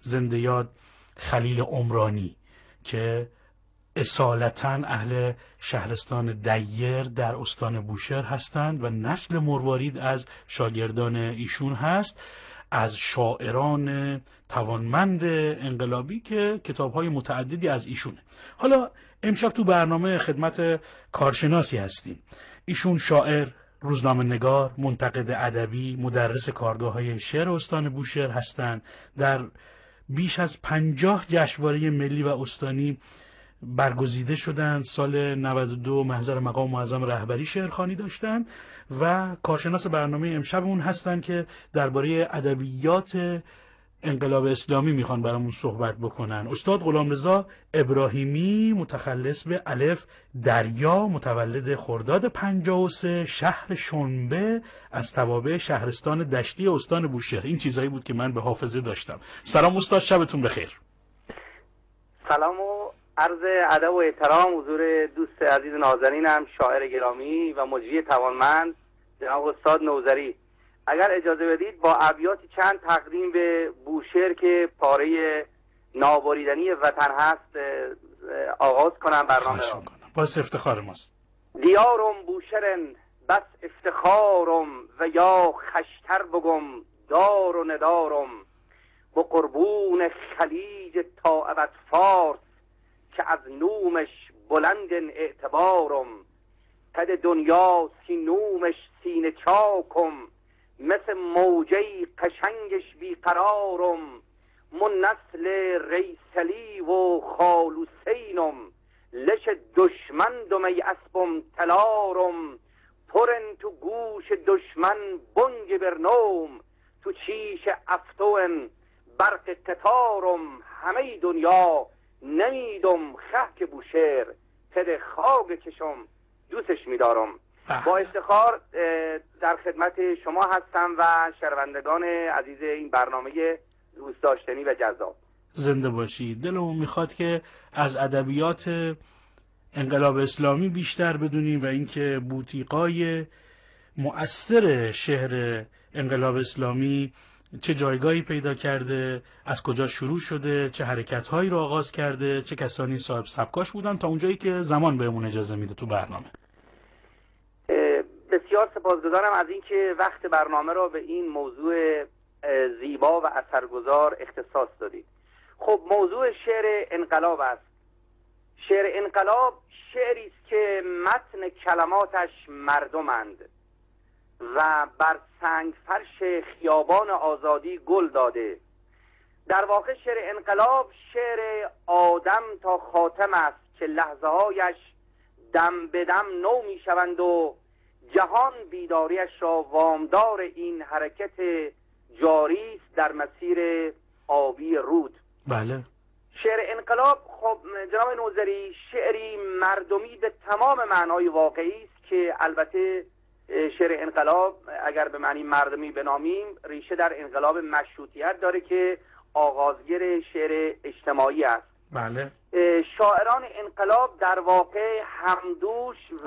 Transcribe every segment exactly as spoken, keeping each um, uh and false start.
زنده یاد خلیل عمرانی که اصالتاً اهل شهرستان دیر در استان بوشهر هستند و نسل مروارید از شاگردان ایشون هست، از شاعران توانمند انقلابی که کتاب‌های متعددی از ایشونه. حالا امشب تو برنامه خدمت کارشناسی هستیم. ایشون شاعر، روزنامه نگار، منتقد ادبی، مدرس کارگاه‌های شعر استان بوشهر هستند. در بیش از پنجاه جشنواره ملی و استانی برگزیده شدند. سال نود و دو محضر مقام معظم رهبری شعرخوانی داشتند و کارشناس برنامه امشبمون هستند که درباره ادبیات انقلاب اسلامی میخوان برامون صحبت بکنن. استاد غلامرضا ابراهیمی، متخلص به الف دریا، متولد خرداد پنجاه و سه، شهر شنبه، از توابع شهرستان دشتی استان بوشهر. این چیزایی بود که من به حافظه داشتم. سلام استاد، شبتون بخیر. سلام و عرض ادب و احترام حضور دوست عزیز نازنینم، شاعر گرامی و مجری توانمند جناب استاد نوذری. اگر اجازه بدید با ابیاتی چند تقدیم به بوشهر که پاره نابریدنی وطن هست آغاز کنم برنامه را. باعث افتخار ماست. دیارم بوشهرن بس افتخارم و یا خشتر بگم دار و ندارم با قربون خلیج تا ابد فارس که از نومش بلند اعتبارم قد دنیا سی نومش سینه چاکم مثل موجه قشنگش بیقرارم من نسل ریسلی و خالوسینم لش دشمندم ای اسبم تلارم پرن تو گوش دشمن بنگ برنوم تو چیش افتون برق قطارم همه دنیا نمیدم خاک بوشهر تد خاک کشم دوستش میدارم. با افتخار در خدمت شما هستم و شنوندگان عزیز این برنامه دوست داشتنی و جذاب. زنده باشید. دلمون میخواد که از ادبیات انقلاب اسلامی بیشتر بدونیم و اینکه بوتیقای مؤثر شعر انقلاب اسلامی چه جایگاهی پیدا کرده، از کجا شروع شده، چه حرکت‌هایی رو آغاز کرده، چه کسانی صاحب سبکاش بودن، تا اونجایی که زمان بهمون اجازه میده تو برنامه. بسیار سپاسگزارم از اینکه وقت برنامه را به این موضوع زیبا و اثرگذار اختصاص دادید. خب موضوع شعر انقلاب است. شعر انقلاب شعری است که متن کلماتش مردمند و بر سنگ فرش خیابان آزادی گل داده. در واقع شعر انقلاب شعر آدم تا خاتم است که لحظه هایش دم به دم نو می شوند و جهان بیداریش را وامدار این حرکت جاری است در مسیر آبی رود. بله. شعر انقلاب خب جناب نوذری شعری مردمی به تمام معنای واقعی است که البته شعر انقلاب اگر به معنی مردمی بنامیم ریشه در انقلاب مشروطیت داره که آغازگر شعر اجتماعی است. بله. شاعران انقلاب در واقع همدوش و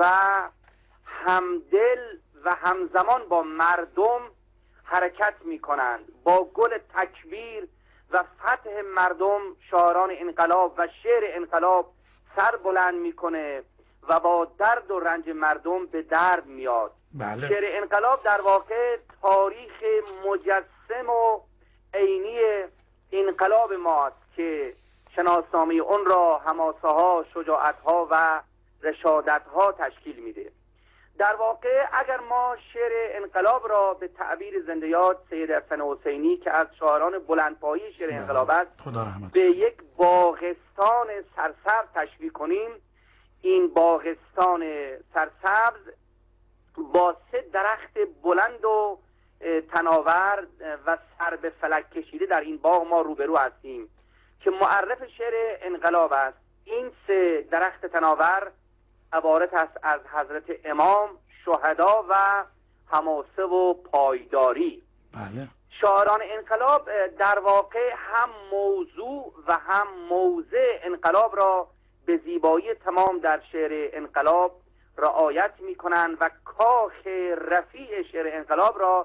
همدل و همزمان با مردم حرکت می کنند. با گل تکبیر و فتح مردم شاعران انقلاب و شعر انقلاب سر بلند میکنه و با درد و رنج مردم به درد میاد. بله. شعر انقلاب در واقع تاریخ مجسم و عینی انقلاب ماست که شناسنامه اون را حماسه ها، شجاعت ها و رشادت ها تشکیل میده. در واقع اگر ما شعر انقلاب را به تعبیر زنده یاد سید حسن حسینی که از شاعران بلندپایه شعر انقلاب است به یک باغستان سرسبز تشبیه کنیم، این باغستان سرسبز با سه درخت بلند و تناور و سر به فلک کشیده در این باغ ما روبرو هستیم که معرف شعر انقلاب است. این سه درخت تناور عبارت است از حضرت امام، شهدا و حماسه و پایداری. بله. شاعران انقلاب در واقع هم موضوع و هم موضع انقلاب را به زیبایی تمام در شعر انقلاب رعایت می کنند و کاخ رفیع شعر انقلاب را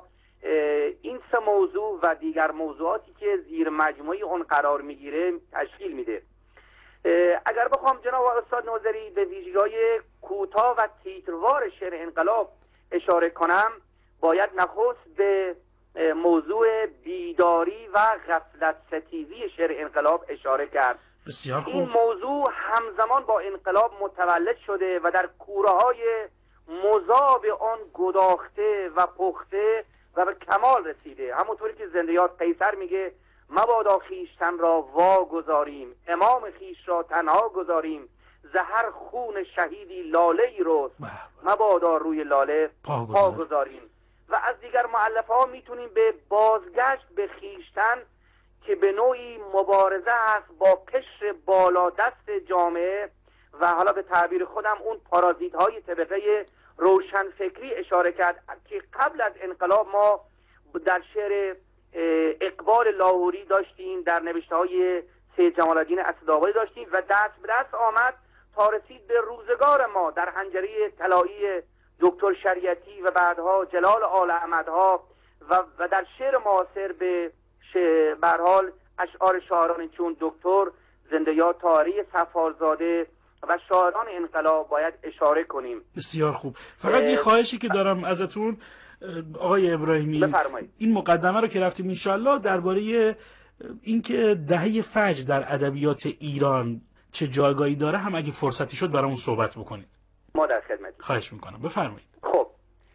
این سه موضوع و دیگر موضوعاتی که زیر مجموعه اون قرار میگیره تشکیل میده. اگر بخوام جناب استاد نوذری به ویژگی‌های کوتاه و تیتروار شعر انقلاب اشاره کنم، باید نخست به موضوع بیداری و غفلت ستیزی شعر انقلاب اشاره کرد. بسیار خوب. این موضوع همزمان با انقلاب متولد شده و در کوره‌های مذاب آن گداخته و پخته و به کمال رسیده. همونطوری که زنده یاد قیصر میگه مبادا خویشتن را واگذاریم، امام خویش را تنها گذاریم، زهر خون شهیدی لاله ای رست، مبادا روی لاله پا گذاریم. و از دیگر مؤلفه ها میتونیم به بازگشت به خویشتن که به نوعی مبارزه است با قشر بالا دست جامعه و حالا به تعبیر خودم اون پارازیت های طبقه روشنفکری اشاره کرد که قبل از انقلاب ما در شعر اقبال لاهوری داشتیم، در نوشته های سید جمال الدین اسدآبادی داشتیم و دست به دست آمد تا رسید به روزگار ما در حنجره طلایی دکتر شریعتی و بعدها جلال آل احمدها و, و در شعر معاصر به برحال اشعار شاعران چون دکتر زنده یاد طاهری سفارزاده و شاعران انقلاب باید اشاره کنیم. بسیار خوب. فقط یه خواهشی که دارم ازتون آقای ابراهیمی، بفرمایید. این مقدمه رو که رفتیم انشالله درباره اینکه دهه فجر در ادبیات ایران چه جایگاهی داره هم اگه فرصتی شد برامون صحبت بکنید. ما در خدمتیم. خواهش میکنم. بفرمایید. خب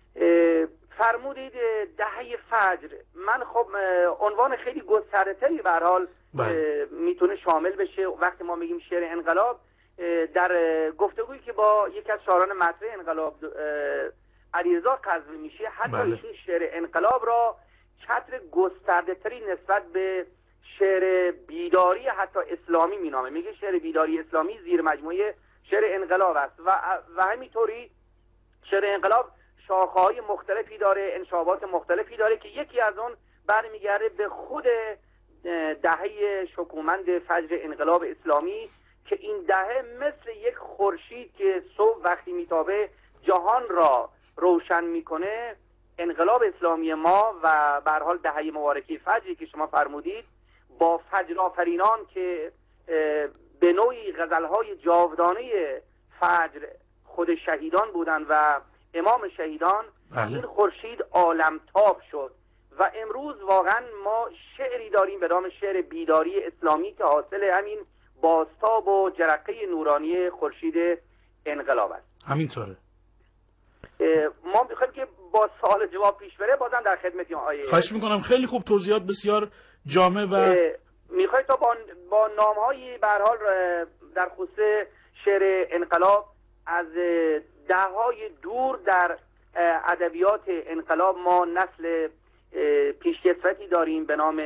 فرمودید دهه فجر. من خب عنوان خیلی گسترده‌تری به هر حال میتونه شامل بشه. وقتی ما میگیم شعر انقلاب، در گفتگویی که با یکی از شاعران مطرح انقلاب علیرضا قزوینی میشه، حتی بله. این شعر انقلاب را چتر گسترده‌تری نسبت به شعر بیداری حتی اسلامی مینامه. میگه شعر بیداری اسلامی زیر مجموعه شعر انقلاب است و و همینطوری شعر انقلاب شاخه‌های مختلفی داره، انشابات مختلفی داره که یکی از اون برمیگرده به خود دهه شکومند فجر انقلاب اسلامی که این دهه مثل یک خورشید که صبح وقتی میتابه جهان را روشن میکنه. انقلاب اسلامی ما و به هر حال دهه مبارکه فجری که شما فرمودید با فجر آفرینان که به نوعی غزلهای جاودانه فجر خود شهیدان بودند و امام شهیدان، بله. این خورشید عالمتاب شد و امروز واقعا ما شعری داریم به نام شعر بیداری اسلامی که حاصل همین بازتاب و جرقه نورانی خورشید انقلاب است. همینطوره. ما میخوایم که با سوال جواب پیش بره، بازم در خدمتیم آیه. خواهش میکنم. خیلی خوب، توضیحات بسیار جامع و میخوای تا با, با نامهایی به هر حال در خصوص شعر انقلاب از دههای دور در ادبیات انقلاب ما نسل پیشکسوتی داریم به نام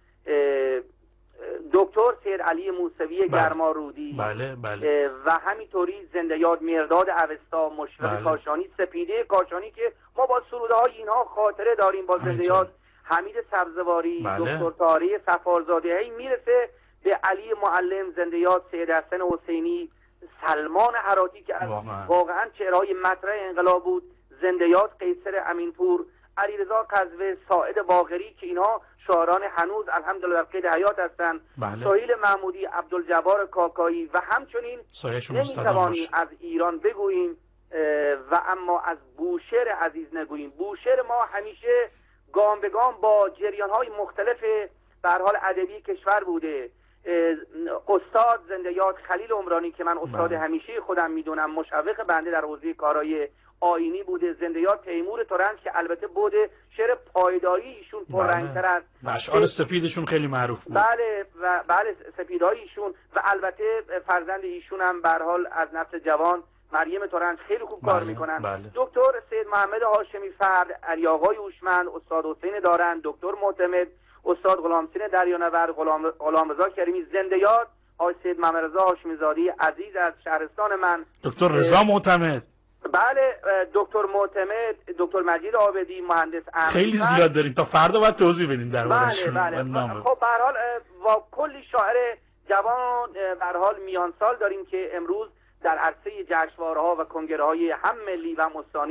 دکتر سید علی موسوی بله. گرمارودی، بله بله. و همینطوری زنده یاد مرداد اوستا، مشفق بله. کاشانی، سپیده کاشانی که ما با سروده های اینها خاطره داریم، با زنده یاد حمید سبزواری، بله. دکتر طاهری سفارزاده، هی میرسه به علی معلم، زنده یاد سید حسن حسینی، سلمان هراتی که واقعا, واقعا چهرهای مطرح انقلاب بود، زنده یاد قیصر امینپور، علیرضا قزوه، ساعد باقری که اینها شاعران هنوز الحمدلله در قید حیات هستند، بله. سهیل محمودی، عبدالجبار کاکایی و همچنین نمیتوانیم از ایران بگوییم و اما از بوشهر عزیز نگوییم. بوشهر ما همیشه گام به گام با جریان‌های مختلف به هر حال ادبی کشور بوده. استاد زنده یاد خلیل عمرانی که من استاد همیشه خودم میدونم، مشوق بنده در حوزه کارهای آیینی بوده. زنده یاد تیمور ترنج که البته بوده شعر پایداری ایشون پررنگ‌تر است، اشعار سپیدشون خیلی معروف بود. بله و بله سپیدهای ایشون و البته فرزند ایشون هم به هر حال از نسل جوان مریم ترنج خیلی خوب بله. کار میکنن. بله. دکتر سید محمد هاشمی فرد، علی آقای هوشمند، استاد حسین دارند، دکتر معتمد، استاد غلامسین دریانورد، غلام غلامرضا کریمی، زنده یاد آقای سید محمد رضا هاشمی زادی عزیز از شهرستان من، دکتر رضا معتمد، بله دکتر معتمد، دکتر مجید عابدی، مهندس احمد. خیلی زیاد داریم، تا فردا باید توضیح بدیم درباره‌شون. بله بله. خب به هر حال با کلی شاعر جوان به هر حال میان سال داریم که امروز در عرصه جشنواره‌ها و کنگره‌های هم ملی و هم استانی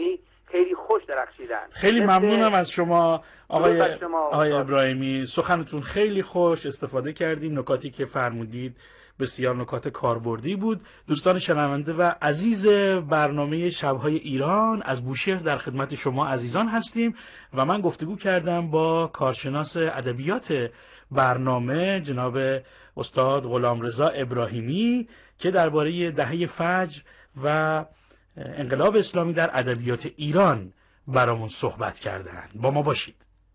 خیلی خوش درخشیدن. خیلی ممنونم از شما آقای شما آقای ابراهیمی، سخنتون خیلی خوش، استفاده کردیم، نکاتی که فرمودید بسیار نکات کاربردی بود. دوستان شنونده و عزیز برنامه شب‌های ایران از بوشهر در خدمت شما عزیزان هستیم و من گفتگو کردم با کارشناس ادبیات برنامه جناب استاد غلامرضا ابراهیمی که درباره دهه فجر و انقلاب اسلامی در ادبیات ایران برامون صحبت کردند. با ما باشید.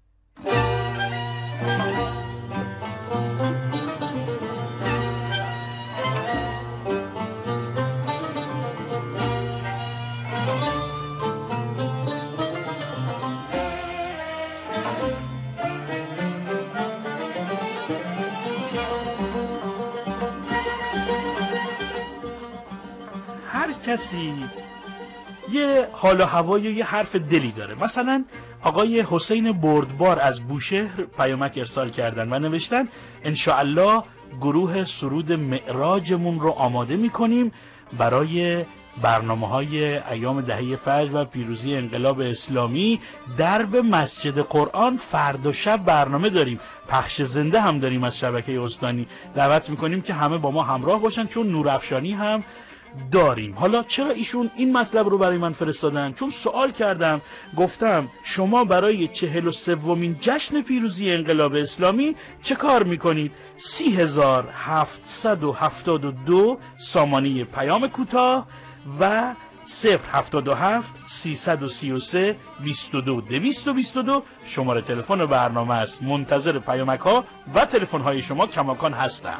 هر کسی یه حال و هوای یه حرف دلی داره. مثلا آقای حسین بردبار از بوشهر پیامک ارسال کردن و نوشتن انشاءالله گروه سرود معراجمون رو آماده میکنیم برای برنامه های ایام دهه فجر و پیروزی انقلاب اسلامی. درب مسجد قرآن فردا شب برنامه داریم، پخش زنده هم داریم از شبکه استانی. دعوت میکنیم که همه با ما همراه باشن چون نورافشانی هم داریم. حالا چرا ایشون این مطلب رو برای من فرستادن؟ چون سوال کردم، گفتم شما برای چهل و سومین جشن پیروزی انقلاب اسلامی چه کار میکنید؟ سی هزار هفتصد و هفتاد و دو سامانه پیام کوتاه و صفر هفتاد و هفت سیصد و سی و سه بیست و دو دویست و بیست و دو شماره تلفن برنامه است. منتظر پیامک ها و تلفن های شما کماکان هستم.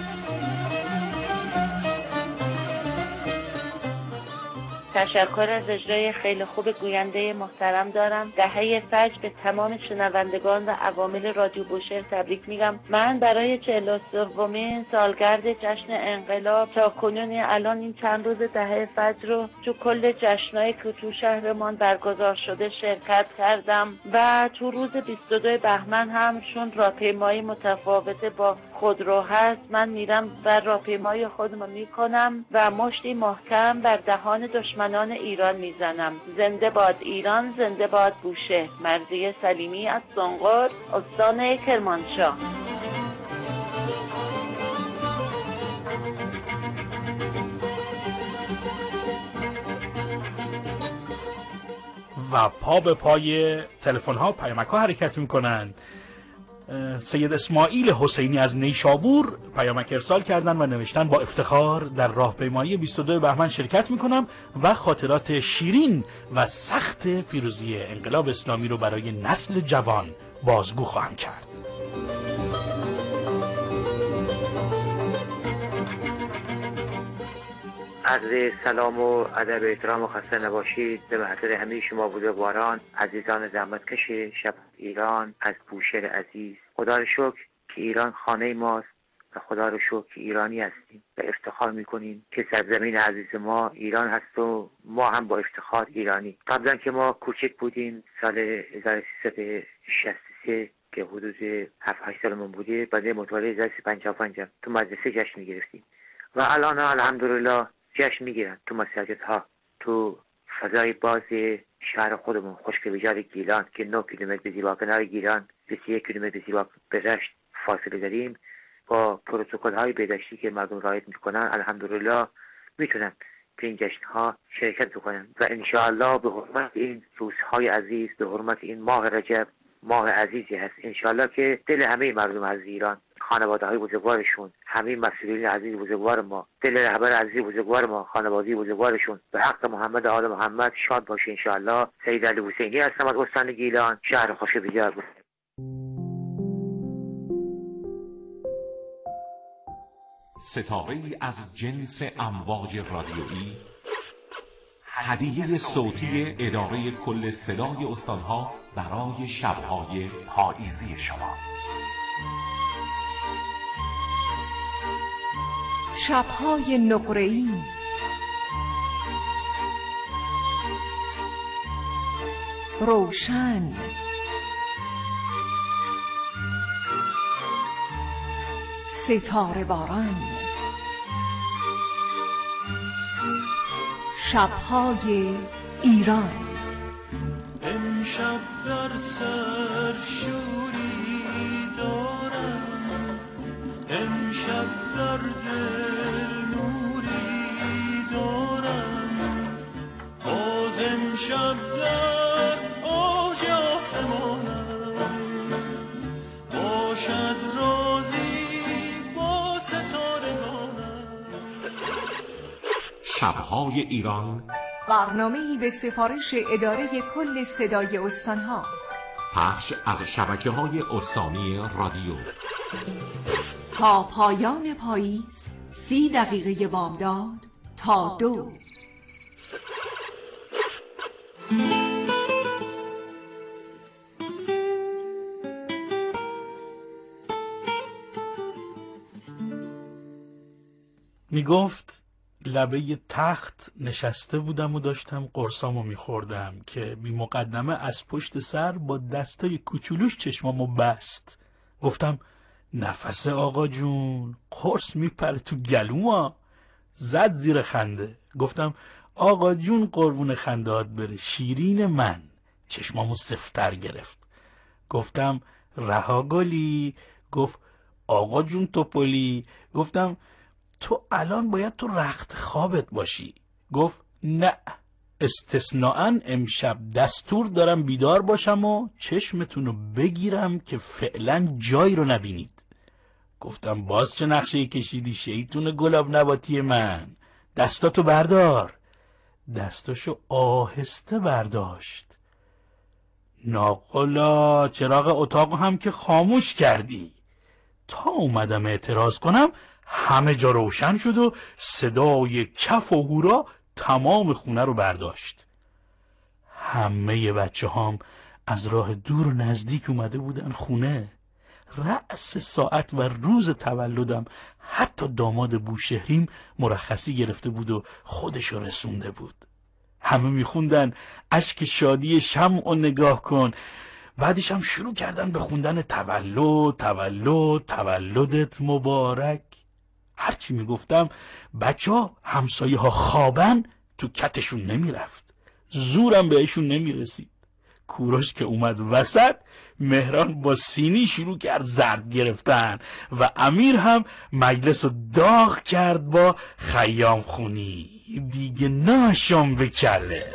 تشکر از اجرای خیلی خوب گوینده محترم دارم. دهه فجر به تمام شنوندگان و عوامل رادیو بوشهر تبریک میگم. من برای چهل و سومین سالگرد جشن انقلاب تا کنون الان این چند روز دهه فجر رو تو کل جشنایی که تو شهرمان برگزار شده شرکت کردم و تو روز بیست و دو بهمن هم چون راهپیمایی متفاوت با خودرو هست من میرم و راهپیمایی خودم میکنم و مشتی محکم بر دهان دشمنان ایران میزنم. زنده باد ایران، زنده باد بوشهر. مرضیه سلیمی از سنقر، استان کرمانشاه. و پا به پای تلفن ها پیامک ها حرکت میکنند. سید اسماعیل حسینی از نیشابور پیامک ارسال کردن و نوشتن با افتخار در راهپیمایی بیست و دو بهمن شرکت میکنم و خاطرات شیرین و سخت پیروزی انقلاب اسلامی رو برای نسل جوان بازگو خواهم کرد. عرض سلام و ادب احترام و خسته نباشید به محضر همه شما بزرگواران، عزیزان زحمتکش شب ایران از بوشهر عزیز. خدا رو شکر که ایران خانه ماست و خدا رو شکر که ایرانی هستیم و افتخار میکنیم که سرزمین عزیز ما ایران هست و ما هم با افتخار ایرانی. قبلا که ما کوچک بودیم سال هزار و سیصد و شصت و سه که حدود هفت هشت سالمون بوده، بعد متولد هزار و سیصد و پنجاه و پنج تو مدرسه جشن میگرفتیم و الان الحمدلله جشن میگیرن تو مساجد ها، تو فضای باز شهر خودمون خشک بجار گیلان که نه کیلومتر به زیبا کنار گیلان، بیست و یک کیلومتر به زیبا به رشت فاصله داریم. با پروتکل های بهداشتی که مردم رعایت میکنن الحمدلله میتونن به این جشن ها شرکت بکنن و انشاءالله به حرمت این روزهای عزیز، به حرمت این ماه رجب، ماه عزیزی هست، انشاءالله که دل همه مردم از ایران، خانواده های بزرگوارشون، همه مسئولین عزیز بزرگوار ما، دل رهبر عزیز بزرگوار ما، خانواده بزرگوارشون به حق محمد آل محمد شاد باشه انشاءالله. سید علی حسینی هستم از استان گیلان، شهر خوش بجار بود. ستاره‌ای از جنس امواج رادیویی، هدیه صوتی اداره کل صدای استانها برای شب‌های پاییزی شما. شب‌های نقره‌ای، روشن، ستاره باران، شب‌های ایران. شب در دل نوری دارم، باز امشب در اوج آسمانم، باشد رازی با ستارگانم. شب‌های ایران، برنامه‌ای به سفارش اداره کل صدای استان‌ها، پخش از شبکه‌های استانی رادیو. تا پایان پاییز سی دقیقه بامداد تا دو. می گفت لبه تخت نشسته بودم و داشتم قرصامو میخوردم که بی مقدمه از پشت سر با دستای کوچولوش چشمامو بست. گفتم نفس آقا جون، قرص میپره تو گلوما. زد زیر خنده. گفتم آقا جون قربون خندهات بره، شیرین من. چشمامو سفتر گرفت. گفتم رها گلی. گفت آقا جون توپلی. گفتم تو الان باید تو رخت خوابت باشی. گفت نه، استثناءً امشب دستور دارم بیدار باشم و چشمتونو بگیرم که فعلا جایی رو نبینید. گفتم باز چه نقشه کشیدی شیطون گلاب نباتی من؟ دستاتو بردار. دستاشو آهسته برداشت. ناقلا چراغ اتاق هم که خاموش کردی. تا اومدم اعتراض کنم همه جا روشن شد و صدای کف و هورا تمام خونه رو برداشت. همه بچه هام از راه دور و نزدیک اومده بودن خونه. رأس ساعت و روز تولدم حتی داماد بوشهریم مرخصی گرفته بود و خودشو رسونده بود. همه میخوندن اشک شادی شمع و نگاه کن. بعدش هم شروع کردن به خوندن تولد تولد تولدت مبارک. هرچی میگفتم بچه ها همسایه ها خوابن تو کتشون نمیرفت. زورم بهشون نمیرسید. کوروش که اومد وسط، مهران با سینی شروع کرد زرد گرفتن و امیر هم مجلس رو داغ کرد با خیام خونی. دیگه ناشم بکله.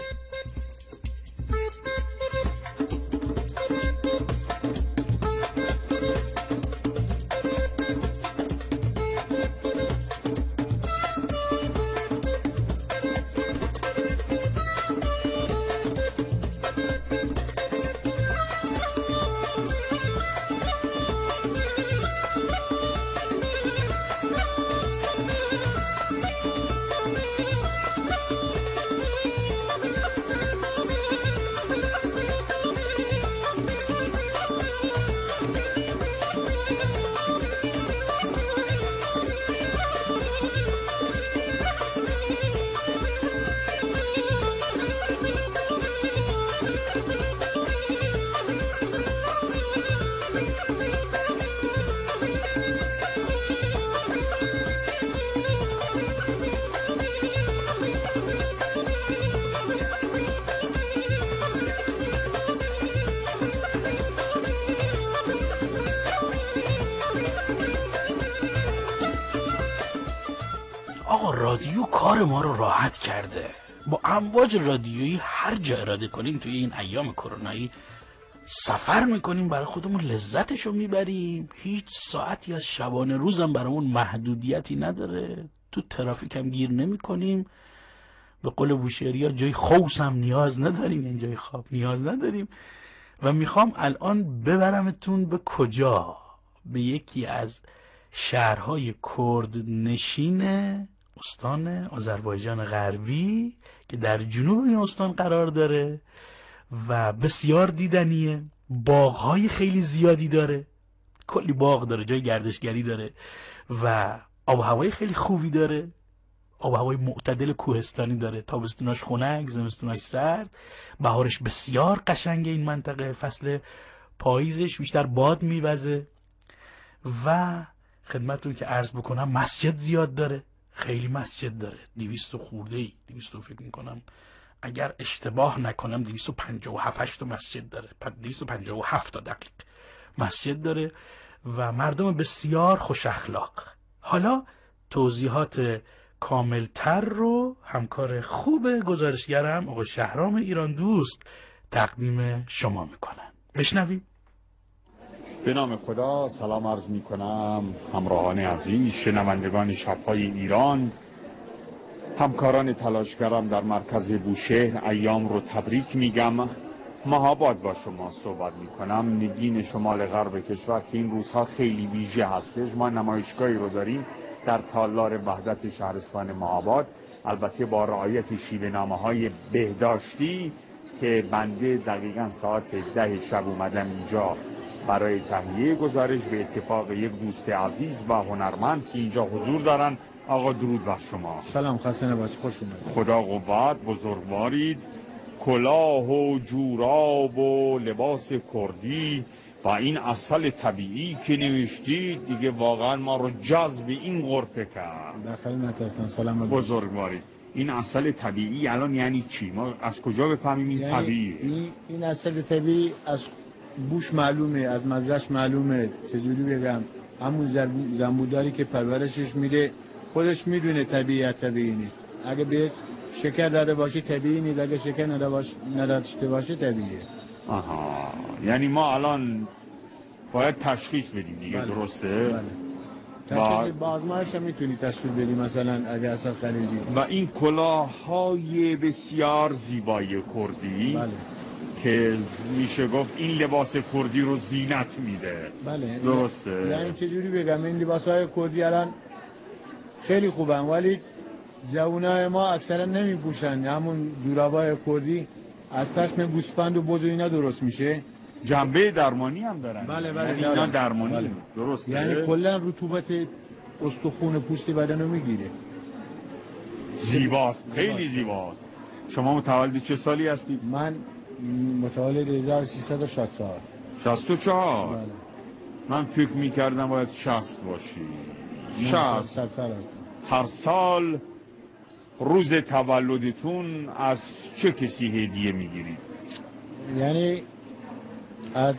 آقا رادیو کار ما رو راحت کرده. با امواج رادیویی هر جا اراده کنیم توی این ایام کرونایی سفر میکنیم، برای خودمون لذتشو میبریم. هیچ ساعتی از شبانه روزم برامون محدودیتی نداره. تو ترافیک هم گیر نمیکنیم. به قول بوشهری ها جای خوص هم نیاز نداریم، این جای خواب نیاز نداریم. و میخوام الان ببرمتون به کجا؟ به یکی از شهرهای کرد نشین استان آذربایجان غربی که در جنوب این استان قرار داره و بسیار دیدنیه. باغ‌های خیلی زیادی داره، کلی باغ داره، جای گردشگری داره و آب و هوای خیلی خوبی داره. آب و هوای معتدل کوهستانی داره. تابستوناش خنک، زمستوناش سرد. بهارش بسیار قشنگه این منطقه. فصل پاییزش بیشتر باد میوزه و خدمتتون که عرض بکنم مسجد زیاد داره. خیلی مسجد داره. دویست خورده ای دویست فکر میکنم اگر اشتباه نکنم دویست و پنجاه و هفت تا مسجد داره. دویست و پنجاه و هفت تا دقیق مسجد داره و مردم بسیار خوش اخلاق. حالا توضیحات کاملتر رو همکار خوب گزارشگرم آقای شهرام ایران دوست تقدیم شما میکنن. بشنویم. به نام خدا سلام عرض می کنم همراهان عزیز، شنوندگان شب‌های ایران، همکاران تلاشگرم در مرکز بوشهر، ایام رو تبریک میگم. مهاباد با شما صحبت می کنم، نگین شمال غرب کشور که این روزها خیلی ویژه هستش. ما نمایشگاهی رو داریم در تالار وحدت شهرستان مهاباد، البته با رعایت شیوه‌نامه‌های بهداشتی که بنده دقیقاً ساعت ده شب اومدم اینجا برای تهیه گزارش به اتفاق یک دوست عزیز و هنرمند که اینجا حضور دارن. آقا درود بر شما. سلام، خسته نباشید، خوش اومدید. خدا قوت، بزرگوارید. کلاه و جوراب و لباس کردی و این عسل طبیعی که نوشتید دیگه واقعا ما رو جذب این غرفه کرد. در خدمت هستم. سلام بزرگوارید. این عسل طبیعی الان یعنی چی؟ ما از کجا بفهمیم این یعنی طبیعیه؟ این این عسل طبیعی از بوش معلومه، از مزهش معلومه. چجوری بگم، همون زنبوداری که پرورشش میره خودش میدونه طبیعیت طبیعی نیست. اگه بهش شکر داده باشه طبیعی نیست، اگه شکر نداشته باشه طبیعیه. آها، یعنی ما الان باید تشخیص بدیم دیگه. بله. درسته؟ بله. تشخیص با آزمایش هم میتونی تشخیص بدی، مثلا اگه عسل خلیجی. و این کلاه‌های بسیار زیبای کردی، بله، که میشه گفت این لباس کردی رو زینت میده. بله. درسته؟ یعنی چجوری بگم، این لباس‌های کردی الان خیلی خوبن ولی جوانای ما اکثرا نمیپوشن. همون جورابای کردی از پشم گوسفند و بز و اینا درست میشه. جنبه درمانی هم دارن. بله بله، یعنی اینا درمانی. بله. درسته؟ یعنی کلا رطوبت استخوان پوست بدن رو میگیره. زیباست، خیلی زیباست. شما متولد چه سالی هستید؟ من متولد هزار و سیصد و شصت سال. شصت و چهار. بله. من فکر میکردم باید شصت باشی. شصت سال هستم. هر سال روز تولدتون از چه کسی هدیه میگیرید؟ یعنی از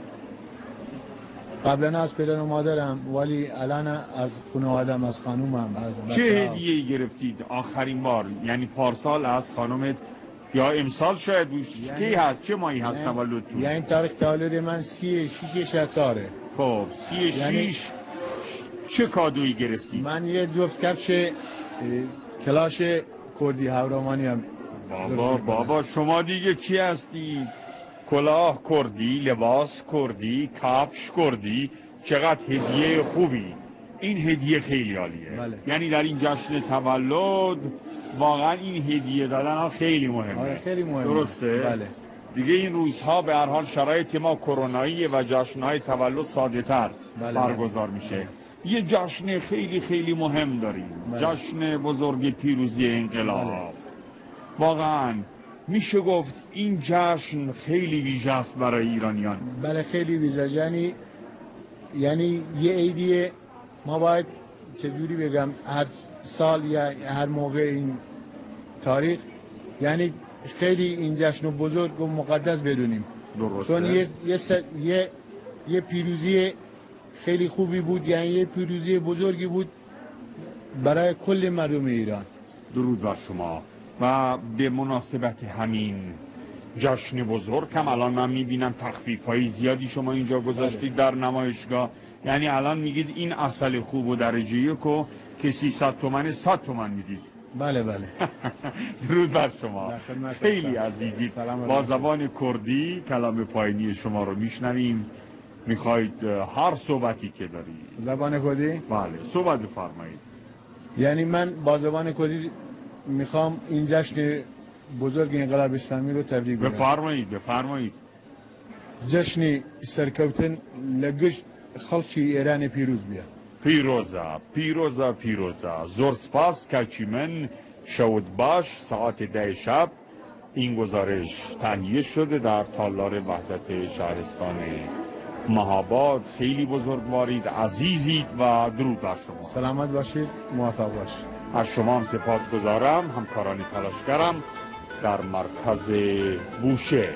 قبلا از پدر و مادرم، ولی الان از خانوادم، از خانومم، از چه هدیه‌ای گرفتید آخرین بار؟ یعنی پارسال از خانومت یا امسال شاید بود؟ یعنی کی هست؟ چه ماهی هست یعنی تولدتون؟ یعنی تاریخ تولد من سی شیش شصت ساله. خب سی شیش یعنی چه کادویی گرفتید؟ من یه جفت کفش کلاش کردی هورامانی هم. بابا بابا شما دیگه کی هستید؟ کلاه کردی، لباس کردی، کفش کردی، چقدر هدیه خوبی. این هدیه خیلی عالیه. بله. یعنی در این جشن تولد واقعا این هدیه دادن ها خیلی مهمه. آره خیلی مهمه. درسته؟ بله. دیگه این روزها به هر حال شرایط ما کرونایی و جشن‌های تولد ساده تر بله برگزار بله. میشه. یه جشن خیلی خیلی مهم داریم. بله. جشن بزرگ پیروزی انقلاب. بله. واقعا میشه گفت این جشن خیلی ویژه است برای ایرانیان. بله خیلی ویژه. یعنی یعنی یه عیدیه ما باید چجوری بگم هر سال یا هر موقع این تاریخ یعنی خیلی این جشن بزرگ و مقدس بدونیم. درسته. چون یه یه, س... یه یه پیروزی خیلی خوبی بود، یعنی یه پیروزی بزرگی بود برای کل مردم ایران. درود بر شما. و به مناسبت همین جشن بزرگ هم الان من میبینم تخفیف های زیادی شما اینجا گذاشتید در نمایشگاه. یعنی الان میگید این عسل خوب و درجه یکو که سیصد تومن صد تومن میدید. بله بله. درود بر شما. خیلی عزیزید. با زبان کردی کلام پایینی شما رو میشنویم. میخواید هر صحبتی که دارید. زبان کردی؟ بله صحبت بفرمایید. یعنی من با زبان کردی میخوام این جشن بزرگ انقلاب اسلامی رو تبریک بگم. بفرمایید بفرمایید. جشن سرکوتن لگشت خلشی ایران پیروز بیا. پیروزا پیروزا پیروزا. زور سپاس کچیمن شود باش. ساعت ده شب این گزارش تهیه شده در تالار وحدت شهرستان مهاباد. خیلی بزرگوارید، عزیزید و درود بر شما. سلامت باشید، موفق باشید. از شما هم سپاس گذارم، همکاران تلاشگرم در مرکز بوشه.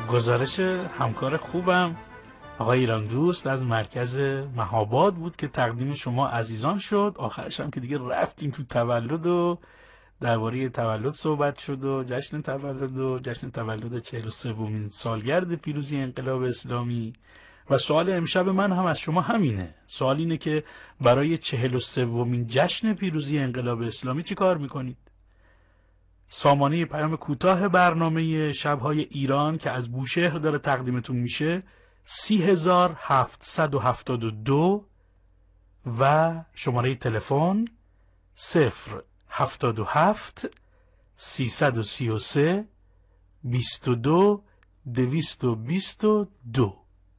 گزارش همکار خوبم آقای ایران دوست از مرکز مهاباد بود که تقدیم شما عزیزان شد. آخرش هم که دیگه رفتیم تو تولد و درباره تولد صحبت شد و جشن تولد و جشن تولد چهل و سومین سالگرد پیروزی انقلاب اسلامی. و سوال امشب من هم از شما همینه. سوال اینه که برای چهل و سومین جشن پیروزی انقلاب اسلامی چی کار میکنید؟ سامانه پیام کوتاه برنامه شب‌های ایران که از بوشهر داره تقدیمتون میشه سی هزار هفتصد و هفتاد و دو و شماره تلفن صفر هفتاد و هفت سیصد و سی و سه بیست و دو دویست و بیست و دو.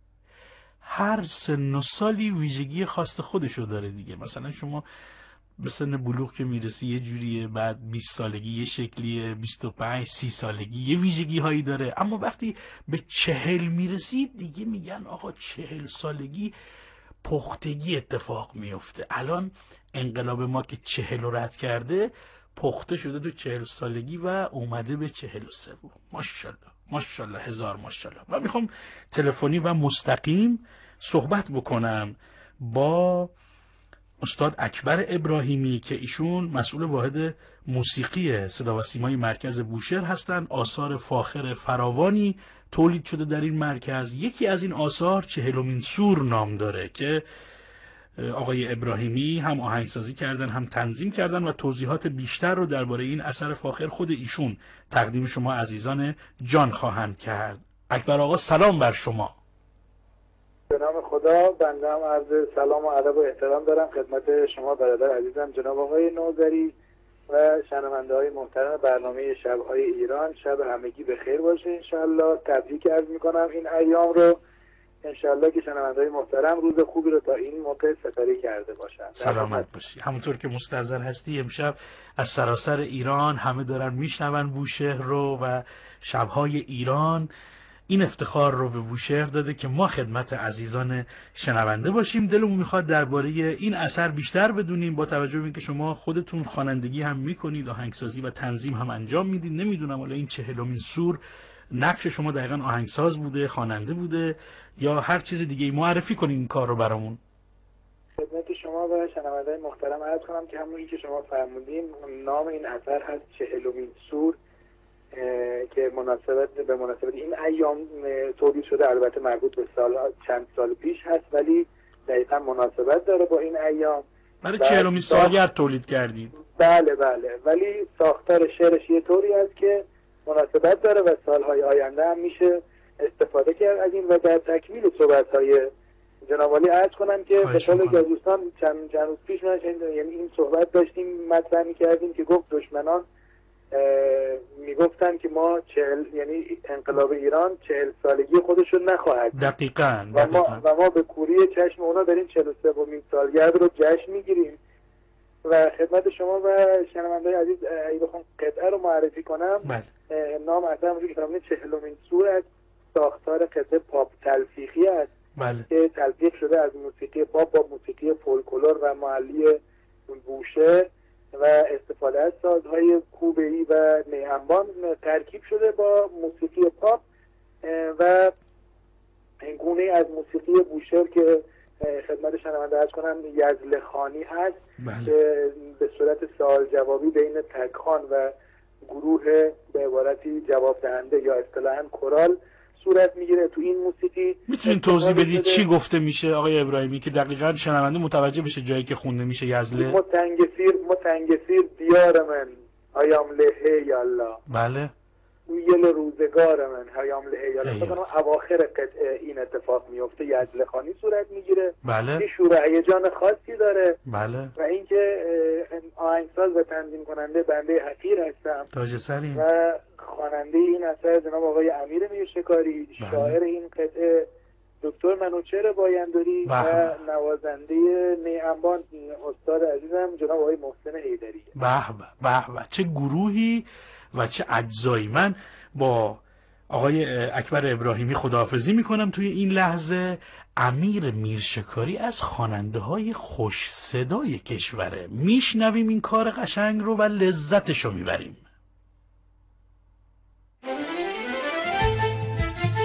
هر سن و سالی ویژگی خاص خودشو داره دیگه. مثلا شما به سن بلوغ که میرسی یه جوریه، بعد بیست سالگی یه شکلیه، بیست و پنج سی سالگی یه ویژگی هایی داره، اما وقتی به چهل میرسید دیگه میگن آقا چهل سالگی پختگی اتفاق میفته. الان انقلاب ما که چهل رو رد کرده پخته شده تو چهل سالگی و اومده به چهل و سوم. ماشاءالله ماشاءالله هزار ماشاءالله. من میخوام تلفنی و مستقیم صحبت بکنم با استاد اکبر ابراهیمی که ایشون مسئول واحد موسیقی صدا و سیمای مرکز بوشهر هستند. آثار فاخر فراوانی تولید شده در این مرکز. یکی از این آثار چهلمین سور نام داره که آقای ابراهیمی هم آهنگسازی کردن هم تنظیم کردن و توضیحات بیشتر رو درباره این اثر فاخر خود ایشون تقدیم شما عزیزان جان خواهند کرد. اکبر آقا سلام بر شما. به نام خدا، بنده هم عرض سلام و ادب و احترام دارم خدمت شما برادر عزیزم جناب آقای نوذری و شنونده های محترم برنامه شب‌های ایران. شب همگی به خیر باشه انشالله. تبریک عرض میکنم این ایام رو، انشالله که شنونده های محترم روز خوبی رو تا این موقع سپری کرده باشن. سلامت باشی. همونطور که مستحضر هستی امشب از سراسر ایران همه دارن میشنون بوشهر رو و شب‌های ایران این افتخار رو به بوشهر داده که ما خدمت عزیزان شنونده باشیم. دلمون میخواد درباره این اثر بیشتر بدونیم، با توجه به اینکه شما خودتون خوانندگی هم میکنید، آهنگسازی و تنظیم هم انجام میدید. نمیدونم حالا این چهلمین سور نقش شما دقیقاً آهنگساز بوده، خواننده بوده یا هر چیز دیگه؟ معرفی کنید این کار رو برامون. خدمت شما و شنونده محترم عرض کنم که همونی که شما فرمودین نام این اثر هست چهلمین سور که مناسبت به مناسبت این ایام تولید شده. البته مربوط به سال چند سال پیش هست ولی دقیقا مناسبت داره با این ایام. برای چهلمین سالگرد تولید کردید؟ بله بله، ولی ساختار شعرش یه طوری هست که مناسبت داره و سالهای آینده هم میشه استفاده کرد از این. و در تکمیل صحبت‌های جناب عالی عرض کنم که به قول دوستان چند چند روز پیش من یعنی این صحبت داشتیم مطرح می‌کردیم که گفت دشمنان میگفتن که ما چهل یعنی انقلاب ایران چهل سالگی خودش رو نخواهد. دقیقاً. و ما و ما به کوری چشم اونا داریم چهل و سومین سالگرد رو جشن میگیریم. و خدمت شما و شنونده‌های عزیز اگه بخوام قطعه رو معرفی کنم، بله. نام اصلا همونجوری که فرمودید چهلمین سور از ساختار قطعه پاپ تلفیقی است. بله. که تلفیق شده از موسیقی پاپ با موسیقی فولکلور و محلی بوشهر و استفاده از سازهای کوبه‌ای و نیهنبان ترکیب شده با موسیقی پاپ و این گونه از موسیقی بوشهر که خدمت شنونده عرض کنم یزلخانی هست بله. که به صورت سوال جوابی بین تکخان و گروه به عبارتی جواب دهنده یا اصطلاحاً کورال صورت میگیره. تو این موسیقی میتونین توضیح بدید چی گفته میشه آقای ابراهیمی که دقیقاً شنونده متوجه بشه جایی که خونده میشه یزله؟ متنگسیر متنگسیر دیار من هیام لهه یالله. بله. یل روزگار من هیام لهه یالله. فکر کنم اواخر قطعه این اتفاق میفته، یزلخانی صورت میگیره. بله. این شور هیجان خاصی داره. بله. و اینکه آهنگساز و تنظیم کننده بنده حقیر هستم. تاج سرین. و خواننده این اثر جناب آقای امیر میرشکاری. بله. شاعر این قطعه دکتر منوچهر بایندری و نوازنده نیهنبان استاد عزیزم جناب آقای محسن حیدری. به به به چه گروهی و چه اجزایی. من با آقای اکبر ابراهیمی خداحافظی میکنم توی این لحظه. امیر میرشکاری از خواننده های خوش صدای کشوره. میشنویم این کار قشنگ رو و لذتشو میبریم.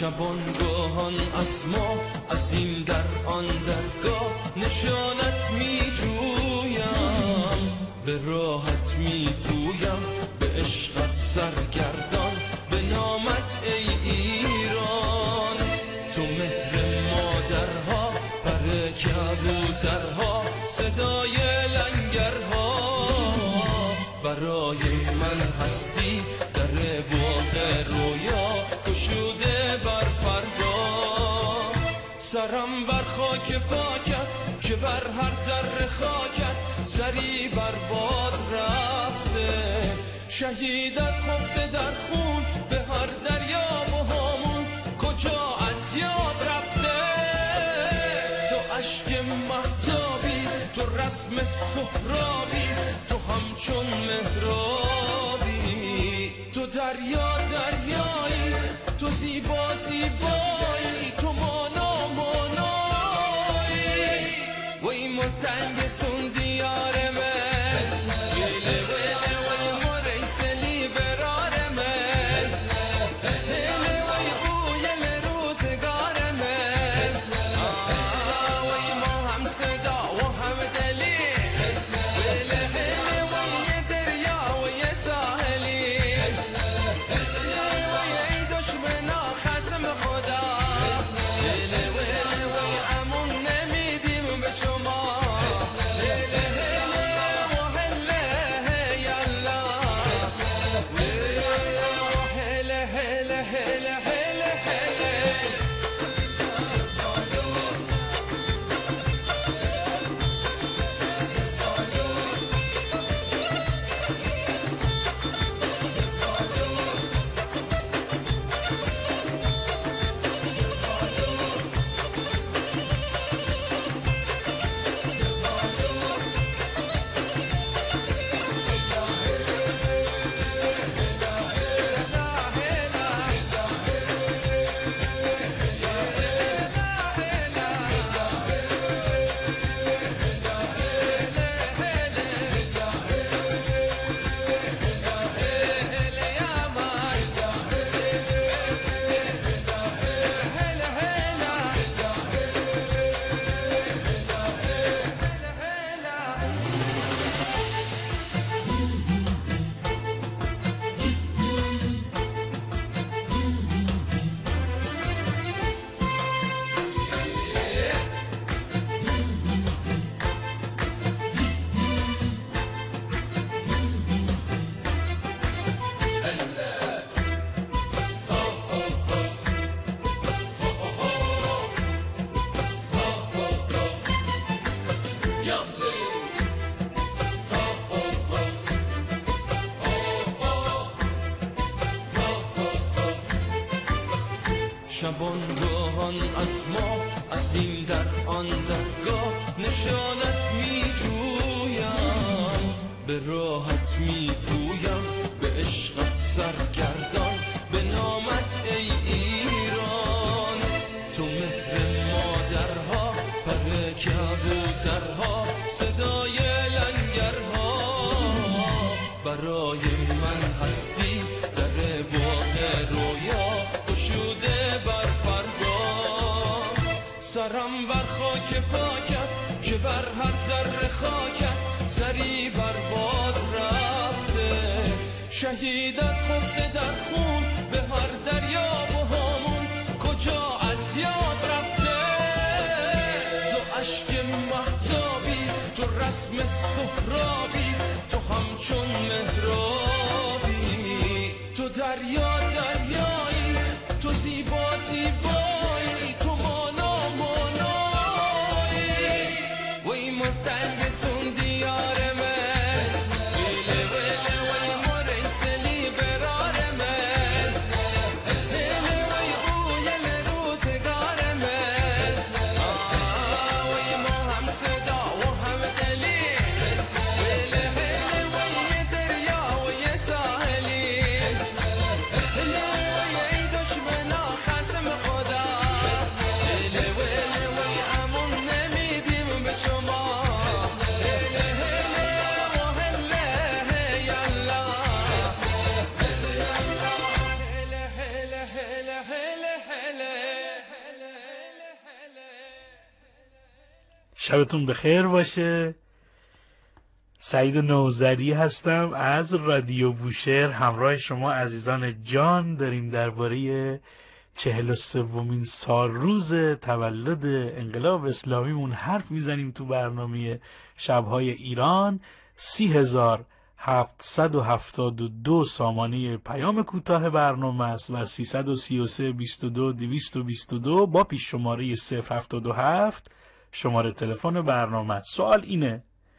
شبانگاهان از ما از این در آن درگاه نشانت می جویم، به راحت می پویم، به عشقت سرگردان، به نامت ای ایران. تو مهر مادرها، پر کبوترها، صدای لنگرها، برای من هستی در باغ رویا گشوده بر فردا. سرم بر خاک پاکت که بر هر ذره خاکت سری بر باد رفته. شهیدت خفته در خون به هر دریا و هامون کجا از یاد رفته. تو اشک مهتابی، تو رسم سهرابی، تو همچون مهرابی. تو دریا دریایی، تو زیبا زیبایی، تو مانا مانایی. وی مرتنگ سون دیار من، ویله ویله وی مریسلی برار من، هله وی اویل روزگار من. وی ما هم صدا و هم دلی، ویله هله وی دریا و یه ساحلی. وی ای دشمنا خصم خدا، ویله ویله وی امون نمیدیم به شما. هله هله و هله یالا، هله هله هله هله هله. شبانگاهان از ما از این در آن درگاه نشانت می جویم، به راحت می پویم، به عشقت سرگردان، به نامت ای ایران. تو مهر مادرها، پر کبوترها، صدای لنگرها، برای من هستی در باغ رویا گشوده بر فردا. سرم بر خاک پاکت که بر هر ذره خاکت سری بر باد رفته. شهیدت خفته در خون به هر دریا و هامون کجا از یاد رفته. تو اشک مهتابی، تو رسم سهرابی، تو همچون مهرابی. تو دریا دریایی، تو زیبا زیبایی، تو مانا مانایی. وی مرتنگ سون دیار من، ویله ویله وی مریسلی برار من، هله وی اویل روزگار من. وی ما هم صدا و هم دلی، ویله هله وی دریا و یه ساحلی. شبتون بخیر باشه. سعید نوذری هستم از رادیو بوشهر. همراه شما عزیزان جان داریم درباره چهل و سومین سال روز تولد انقلاب اسلامیمون حرف میزنیم تو برنامه شبهای ایران. سی هزار هفتصد و هفتاد و دو سامانه پیام کوتاه برنامه است و سیصد و سی و سه بیست و دو دویست و بیست و دو با پیش شماره صفر هفتاد و هفت شماره تلفن برنامه است. سوال اینه: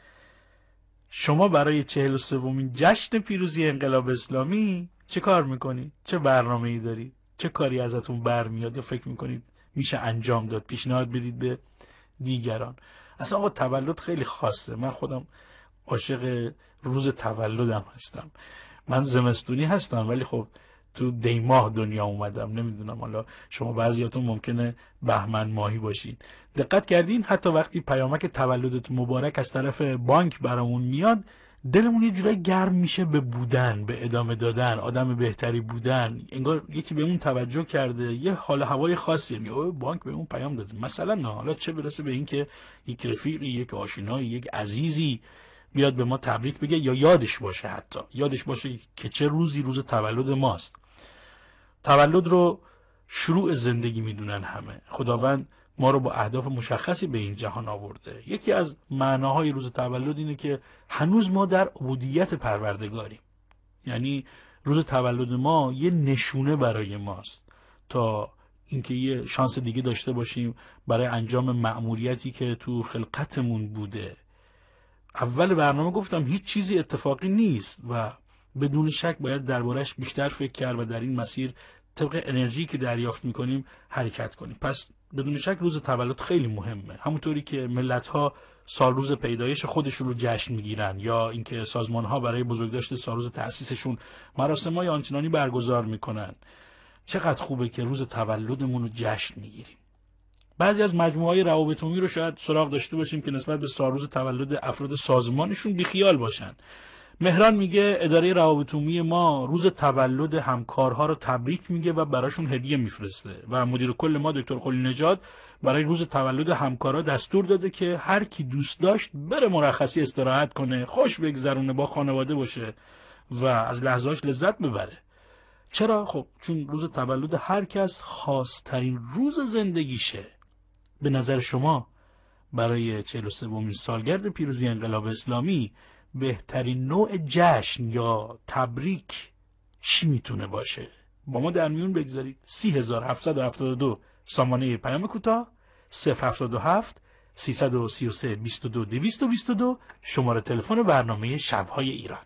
شما برای چهل و سومین جشن پیروزی انقلاب اسلامی چه کار میکنید؟ چه برنامه‌ای دارید؟ چه کاری ازتون برمیاد یا فکر میکنید میشه انجام داد؟ پیشنهاد بدید به دیگران. اصلا آقا تولد خیلی خاصه. من خودم عاشق روز تولدم هستم. من زمستونی هستم ولی خب تو دی ماه دنیا اومدم. نمیدونم حالا شما بعضیاتون ممکنه بهمن ماهی باشین. دقت کردین حتی وقتی پیامک تولدت مبارک از طرف بانک برامون میاد دلمون یه جورایی گرم میشه به بودن، به ادامه دادن، آدم بهتری بودن. انگار یکی به اون توجه کرده، یه حال هوای خاصی میگه بانک به اون پیام داده. مثلا نه حالا چه برسه به این که یک رفیقی، یک آشنایی، یک عزیزی بیاد به ما تبریک بگه یا یادش باشه، حتی یادش باشه که چه روزی روز تولد ماست. تولد رو شروع زندگی میدونن همه. خداوند ما رو با اهداف مشخصی به این جهان آورده. یکی از معناهای روز تولد اینه که هنوز ما در عبودیت پروردگاریم. یعنی روز تولد ما یه نشونه برای ماست تا اینکه یه شانس دیگه داشته باشیم برای انجام مأموریتی که تو خلقتمون بوده. اول برنامه گفتم هیچ چیزی اتفاقی نیست و بدون شک باید دربارش بیشتر فکر کرد و در این مسیر طبق انرژی که دریافت میکنیم حرکت کنیم. پس بدون شک روز تولد خیلی مهمه. همونطوری که ملت‌ها سال روز پیدایش خودشون رو جشن میگیرن یا اینکه سازمان‌ها برای بزرگداشت سال روز تأسیسشون مراسم‌های آنچنانی برگزار میکنن، چقدر خوبه که روز تولدمون رو جشن میگیریم. بعضی از مجموعه‌های روابط عمومی رو شاید سراغ داشته باشیم که نسبت به سال روز تولد افراد سازمانشون بیخیال باشن. مهران میگه اداره روابط عمومی ما روز تولد همکارها رو تبریک میگه و براشون هدیه میفرسته و مدیر کل ما دکتر خلیل نژاد برای روز تولد همکارا دستور داده که هر کی دوست داشت بره مرخصی استراحت کنه، خوش بگذرونه، با خانواده باشه و از لحظه‌اش لذت ببره. چرا؟ خب چون روز تولد هر کس خاص‌ترین روز زندگیشه. به نظر شما برای چهل و سومین سالگرد پیروزی انقلاب اسلامی بهترین نوع جشن یا تبریک چی میتونه باشه؟ با ما در میون بگذارید. سی هزار هفتصد و هفتاد و دو سامانه پیام کوتاه، صفر هفتاد و هفت سیصد و سی و سه بیست و دو دویست و بیست و دو شماره تلفن برنامه شبهای ایران.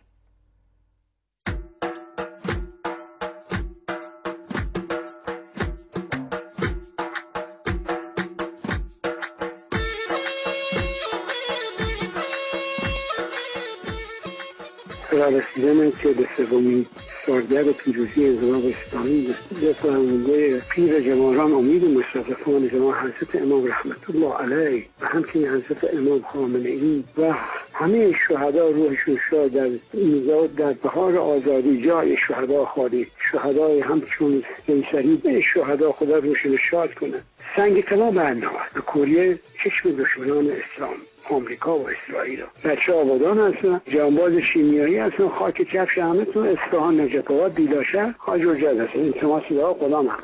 رسیدن که به سومین سالگرد پیروزی انقلاب اسلامی به فرمانده پیر جوانان امید مشرفان جناب حضرت امام رحمت الله علیه و همچنین حضرت امام خامنه ای و همه شهدا روحشون شاد در نزاد در بهار آزادی جای شهدا خالی، شهدای همچون قیصری به شهدا خدا روشون شاد کنه. سنگ طلا برنامه به کوریه چشم دشمنان اسلام آمریکا و اسرائیل. بچه آبادان هستن، جانباز شیمیایی هستن، خاک کفش همه تو اصفهان، نجف آباد، دیداشهر، حاج حجت هستن. این تماس دعا غلام هم.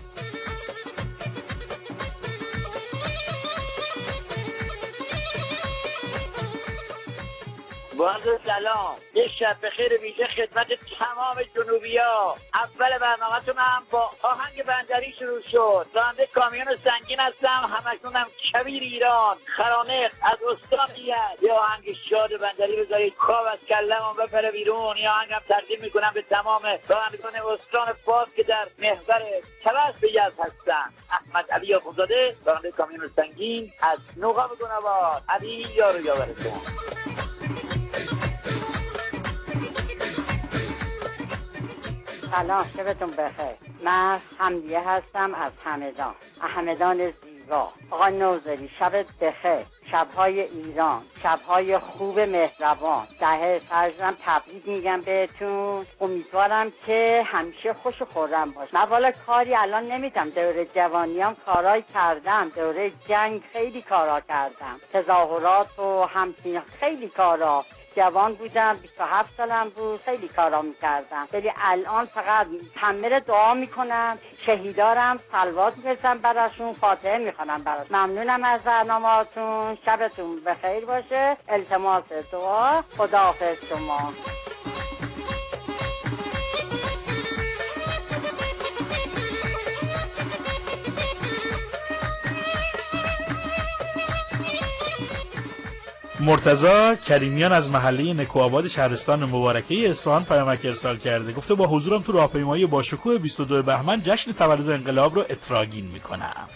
با عرض سلام، یک شب بخیر ویژه خدمت تمام جنوبیا. اول برنامه‌تون هم با آهنگ بندری شروع شد. راننده کامیون سنگین هستم، همکنونم کبیر ایران خرانق از استان ایران. یه آهنگ شاد بندری بذارید، خواب از کلمون بپره بیرون. یه آهنگم تقدیم میکنم به تمام رانندگان استان فارس که در محور توسط به یزد هستن. احمد علی آخونزاده، راننده کامیون سنگین از نوقا به گنوار. علی یارو یاورتون. سلام، شبتون بخیر. من حمدیه هستم از همدان. همدان زیبا روزگار. آقا نوذری شبت بخیر، شبهای ایران، شبهای خوب مهربان. دهه فرزم تبریک میگم بهتون، امیدوارم که همیشه خوش و خورم باش. من والا کاری الان نمیدم، دوره جوانیام کارای کردم، دوره جنگ خیلی کارا کردم، تظاهرات و همچنین خیلی کارا. جوان بودم، بیست و هفت سالم بود، خیلی کارا میکردم، ولی الان فقط تمر دعا میکنم، شهیدارم صلوات میفرستم براشون، فاتحه میخونم براشون. ممنونم از برنامه‌تون، شبتون بخیر باشه، التماس دعا، خداحافظ شما. مرتضی کریمیان از محله نکوآباد شهرستان مبارکه اصفهان پیامک ارسال کرده، گفته با حضورم تو راهپیمایی با شکوه بیست و دو بهمن جشن تولد انقلاب رو اتراگین میکنم.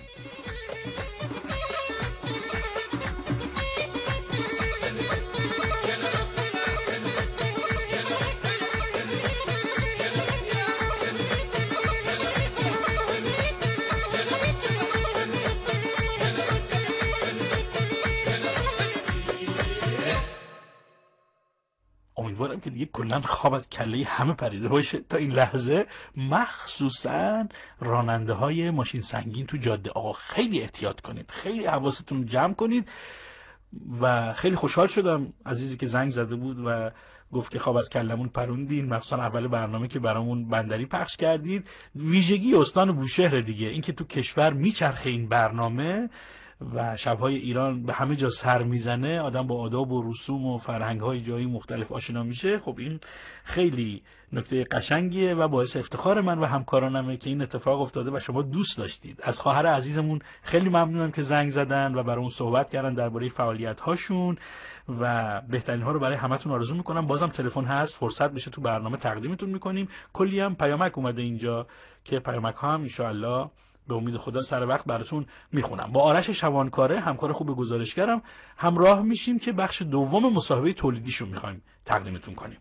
امیدوارم که دیگه کلن خواب از کله همه پریده باشه تا این لحظه، مخصوصا راننده های ماشین سنگین تو جاده. آقا خیلی احتیاط کنید، خیلی حواستون جمع کنید. و خیلی خوشحال شدم عزیزی که زنگ زده بود و گفت که خواب از کلمون پروندین، مخصوصا اول برنامه که برامون بندری پخش کردید. ویژگی استان بوشهر دیگه، این که تو کشور میچرخه این برنامه و شبهای ایران به همه جا سر میزنه، آدم با آداب و رسوم و فرهنگ‌های جایی مختلف آشنا میشه. خب این خیلی نکته قشنگیه و باعث افتخار من و همکارانمه که این اتفاق افتاده و شما دوست داشتید. از خواهر عزیزمون خیلی ممنونم که زنگ زدن و برامون صحبت کردن درباره فعالیت‌هاشون و بهترین ها رو برای همتون آرزو میکنم. بازم تلفن هست، فرصت بشه تو برنامه تقدیمتون میکنیم. کلی هم پیامک اومده اینجا که پیامک ها هم ان شاء الله به امید خدا سر وقت براتون میخونم. با آرش شوانکاره همکار خوب گزارشگرم همراه میشیم که بخش دوم مصاحبه تولیدیشو میخوایم تقدیمتون کنیم.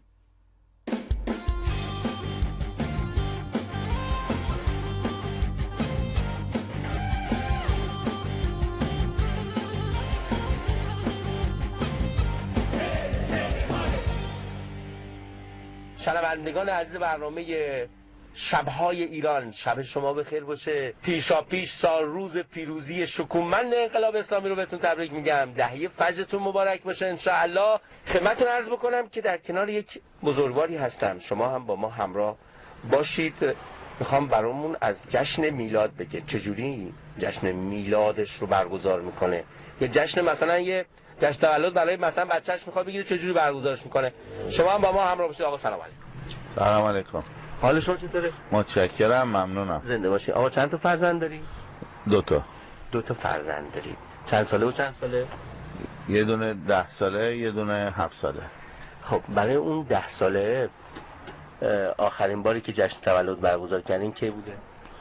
شنوندگان عزیز برنامه شبهای ایران، شب شما بخیر باشه. پیشا پیش سال روز پیروزی شکومند انقلاب اسلامی رو بهتون تبریک میگم. دهه فجرتون مبارک باشه انشاءالله. خدمتتون عرض بکنم که در کنار یک بزرگواری هستم، شما هم با ما همراه باشید. میخوام برامون از جشن میلاد بگه، چجوری جشن میلادش رو برگزار میکنه. یه جشن مثلا یه جشن تولد برای مثلا بچه‌ش میخواد بگیره، چجوری برگزارش میکنه. شما هم با ما همراه باشید. آقا سلام علیکم. سلام علیکم. حال شما چطوره؟ متشکرم، ممنونم. زنده باشی. آقا چند تا فرزند داری؟ دو تا. دو تا فرزند داری. چند ساله و چند ساله؟ یه دونه ده ساله، یه دونه هفت ساله. خب برای اون ده ساله آخرین باری که جشن تولد برگزار کردین کی بوده؟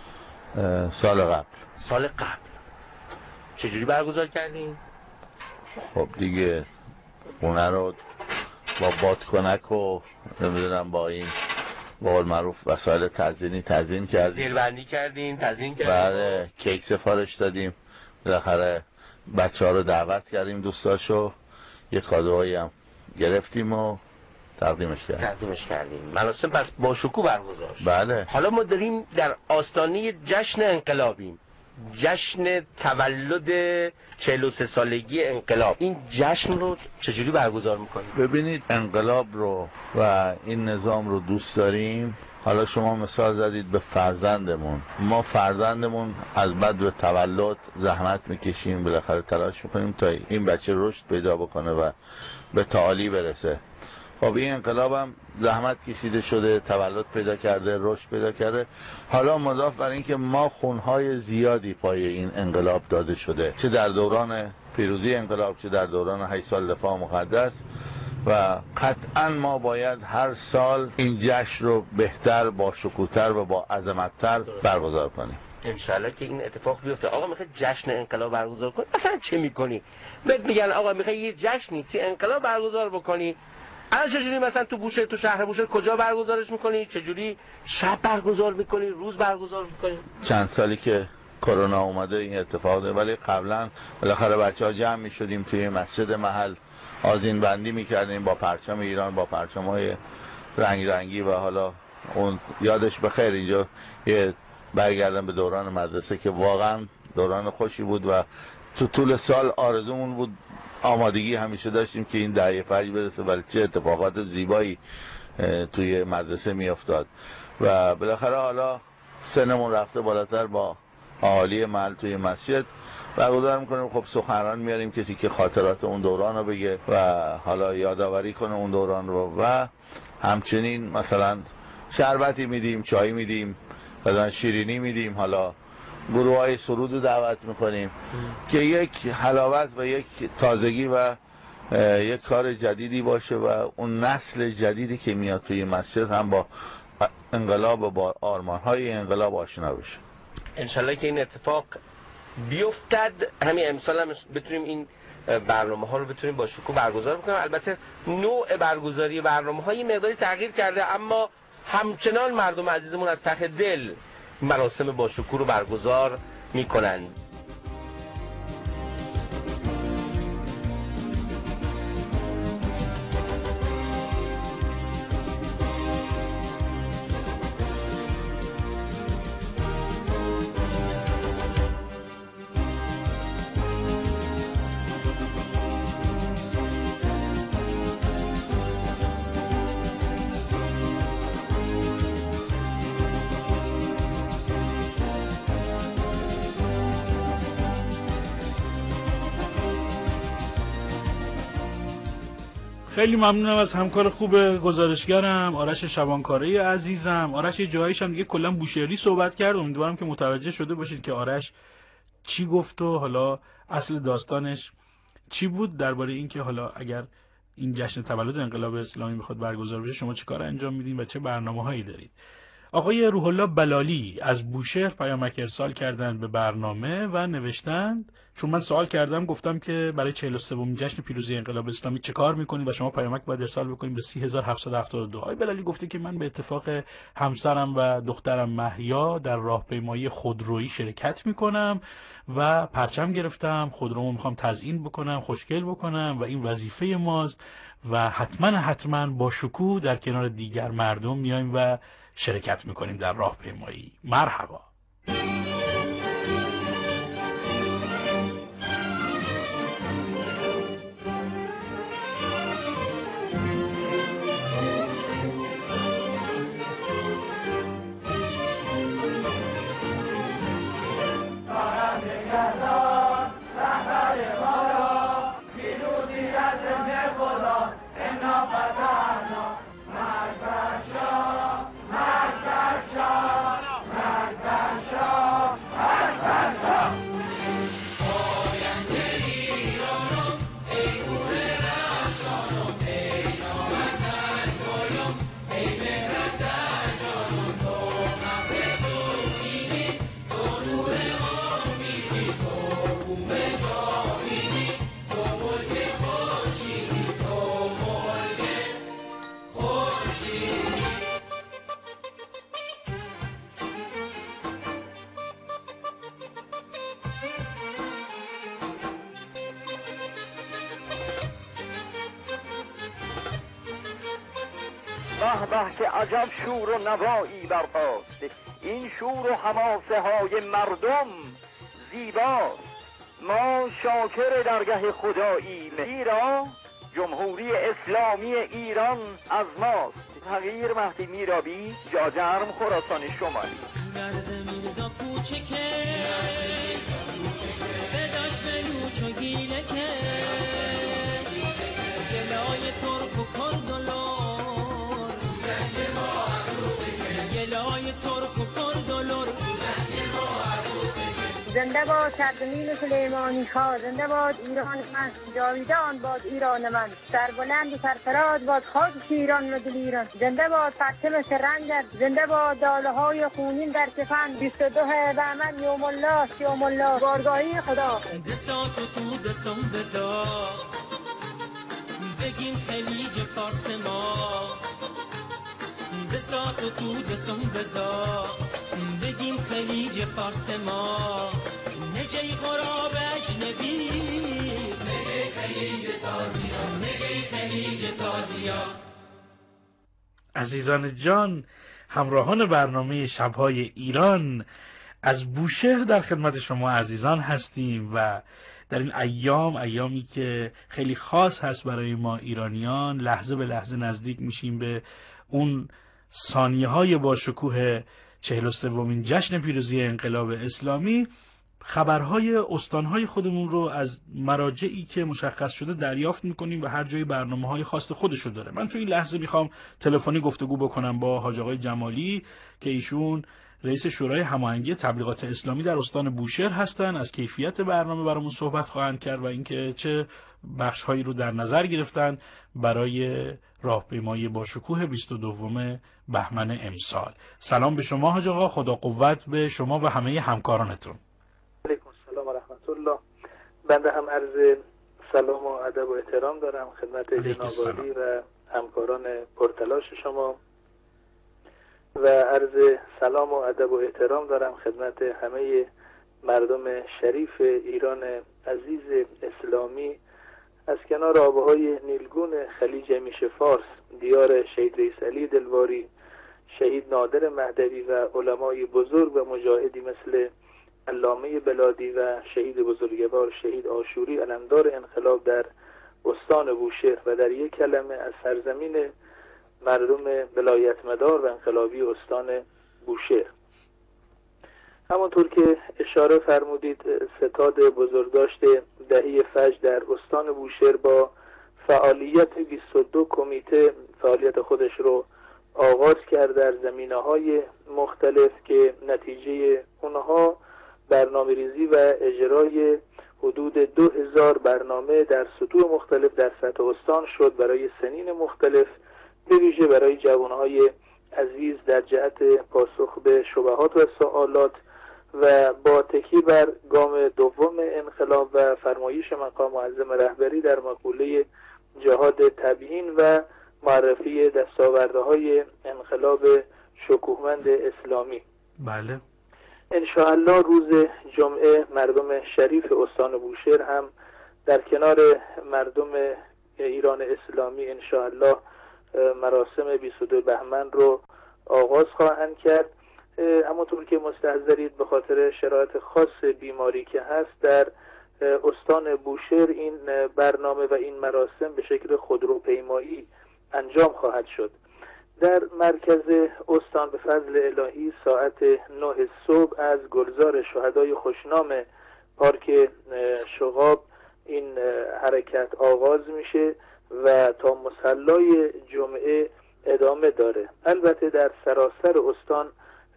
سال قبل. سال قبل. چجوری برگزار کردین؟ خب دیگه خونه رو با بادکنک و نمیدونم با این با قول معروف وسایل تزیینی تزیین کردیم، دلبندی کردین، تزیین کردین. بله، کیک سفارش دادیم، بالاخره بچه‌ها رو دعوت کردیم، دوستاشو، یه کادوهایی هم گرفتیم و تقدیمش کردیم. تقدیمش کردیم. مراسم پس با شکوه برگزار شد. بله. حالا ما داریم در آستانه جشن انقلابیم، جشن تولد چهل و سه سالگی انقلاب. این جشن رو چجوری برگزار میکنید؟ ببینید، انقلاب رو و این نظام رو دوست داریم. حالا شما مثال زدید به فرزندمون، ما فرزندمون از بعد به تولد زحمت میکشیم، بالاخره تلاش میکنیم تا این بچه رشد پیدا بکنه و به تعالی برسه. خب این انقلاب هم زحمت کشیده شده، تولد پیدا کرده، رشد پیدا کرده. حالا مضاف بر این که ما خونهای زیادی پای این انقلاب داده شده، چه در دوران پیروزی انقلاب، چه در دوران هشت سال دفاع مقدس، و قطعا ما باید هر سال این جشن رو بهتر، با شکوه‌تر و با عظمت‌تر برگزار کنیم. انشالله که این اتفاق بیفته. آقا میخوای جشن انقلاب برگزار کنی، اصلا چه میکنی؟ بهت میگن آقا میخوای یه جشنی سی انقلاب برگزار بکنی، الان چجوری مثلا تو بوشهر، تو شهر بوشهر کجا برگزارش میکنی؟ چجوری شب برگزار میکنی؟ روز برگزار میکنی؟ چند سالی که کرونا اومده این اتفاق ده. ولی قبلا بالاخره بچه‌ها جمع می‌شدیم توی مسجد محل، آذین بندی می‌کردیم با پرچم ایران، با پرچم‌های رنگ رنگی و حالا اون یادش بخیر. اینجا یه برگردم به دوران مدرسه که واقعا دوران خوشی بود و تو طول سال آرزومون بود، آمادگی همیشه داشتیم که این دهه فجر برسه، ولی چه اتفاقات زیبایی توی مدرسه میافتاد و بالاخره حالا سنمون رفته بالاتر، با اهالی محل توی مسجد برگزار میکنیم. خب سخنران میاریم، کسی که خاطرات اون دوران رو بگه و حالا یادآوری کنه اون دوران رو و همچنین مثلا شربتی میدیم، چای میدیم، مثلا شیرینی میدیم، حالا گروه های سرود رو دعوت میکنیم که یک حلاوت و یک تازگی و یک کار جدیدی باشه و اون نسل جدیدی که میاد توی مسجد هم با انقلاب و با آرمان‌های انقلاب آشنا بشه. انشالله که این اتفاق بیفتد، همین امسال هم بتونیم این برنامه ها رو بتونیم با شکوه برگزار بکنیم. البته نوع برگزاری برنامه های مقداری تغییر کرده، اما همچنان مردم عزیزمون از ته دل مراسم با شکوه رو برگزار میکنند. خیلی ممنونم از همکار خوب گزارشگرم آرش شبانکاره عزیزم. آرش یه جاییش هم دیگه کلا بوشهری صحبت کرد، امیدوارم که متوجه شده باشید که آرش چی گفت و حالا اصل داستانش چی بود درباره این که حالا اگر این جشن تولد انقلاب اسلامی بخواد برگزار بشه شما چه کار انجام میدین و چه برنامه‌هایی دارید. آقای روح الله بلالی از بوشهر پیامک ارسال کردند به برنامه و نوشتند، چون من سوال کردم گفتم که برای چهل و سومین جشن پیروزی انقلاب اسلامی چه کار میکنید و شما پیامک باید ارسال بکنید به سی هزار و هفتصد و هفتاد و دو. آقای بلالی گفته که من به اتفاق همسرم و دخترم مهیا در راهپیمایی خودرویی شرکت میکنم و پرچم گرفتم، خودرومو میخوام تزیین بکنم، خوشگل بکنم و این وظیفه ماست و حتما حتما با شکوه در کنار دیگر مردم میایم و شرکت میکنیم در راهپیمایی. مرحبا. به به که عجب شور و نوایی برپاست، این شور و حماسه های مردم زیباست. ما شاکر درگه خداییم، ایران جمهوری اسلامی ایران از ماست. تغییر مهدی میرابی، جاجرم خراسان شمالی. مرز میرزا کوچکه بداش بلوچ و گیله که گلای ترک و کرد و لور، گلای ترک و کرد و لور. زنده باد سردمین سلیمانی خان، زنده باد ایران من، جاویدان باد ایران من، سربلند و سرفراز باد خاک ایران و دل ایران. زنده باد پرچم سرنگت، زنده باد داله های خونین در کفن. بیست و دو بهمن یوم الله، یوم الله بارگاهی خدا. دستاتو تو دستم بزا بگین خلیج فارس ما، بسات و تو دسم بزا بگیم خلیج فارس ما نجی غراب اجنبی نگی خلیج تازیا نگی خلیج تازیا. عزیزان جان، همراهان برنامه شب‌های ایران، از بوشهر در خدمت شما عزیزان هستیم و در این ایام ایامی که خیلی خاص هست برای ما ایرانیان، لحظه به لحظه نزدیک میشیم به اون ثانیه های با شکوه چهل و سومین جشن پیروزی انقلاب اسلامی. خبرهای استانهای خودمون رو از مراجعی که مشخص شده دریافت میکنیم و هر جای برنامه‌های خاص خودشو داره. من تو این لحظه میخوام تلفنی گفتگو بکنم با حاج آقای جمالی که ایشون رئیس شورای هماهنگی تبلیغات اسلامی در استان بوشهر هستن. از کیفیت برنامه برامون صحبت خواهند کرد و اینکه چه بخش‌هایی رو در نظر گرفتن برای راهپیمایی با شکوه بیست و دوم بهمن امسال. سلام به شما حاج آقا، خدا قوت به شما و همه همکارانتون. علیکم السلام و رحمت الله. بنده هم عرض سلام و ادب و احترام دارم خدمت جناب عالی و همکاران پرتلاش شما و عرض سلام و ادب و احترام دارم خدمت همه مردم شریف ایران عزیز اسلامی از کنار آبهای نیلگون خلیج میش فارس، دیار شهید رئیس علی دلواری، شهید نادر مهدوی و علمای بزرگ و مجاهدی مثل علامه بلادی و شهید بزرگوار شهید آشوری علمدار انقلاب در استان بوشهر و در یک کلمه از سرزمین مردم ولایت مدار و انقلابی استان بوشهر. همونطور که اشاره فرمودید، ستاد بزرگداشت دهی فجر در استان بوشهر با فعالیت بیست و دو کمیته فعالیت خودش رو آغاز کرد در زمینه‌های مختلف که نتیجه اونها برنامه ریزی و اجرای حدود دو هزار برنامه در سطوح مختلف در سطح استان شد برای سنین مختلف، به ویژه برای جوانهای عزیز در جهت پاسخ به شبهات و سوالات و با تکی بر گام دوم انقلاب و فرمایش مقام معظم رهبری در مقوله جهاد تبیین و معرفی دستاوردهای انقلاب شکوهمند اسلامی. بله. انشاءالله روز جمعه مردم شریف استان بوشهر هم در کنار مردم ایران اسلامی انشاءالله مراسم بیست و دو بهمن رو آغاز خواهند کرد. همونطور که مستحضرید به خاطر شرایط خاص بیماری که هست در استان بوشهر این برنامه و این مراسم به شکل خودروپیمایی انجام خواهد شد. در مرکز استان به فضل الهی ساعت نه صبح از گلزار شهدای خوشنام پارک شغاب این حرکت آغاز میشه و تا مصلای جمعه ادامه داره. البته در سراسر استان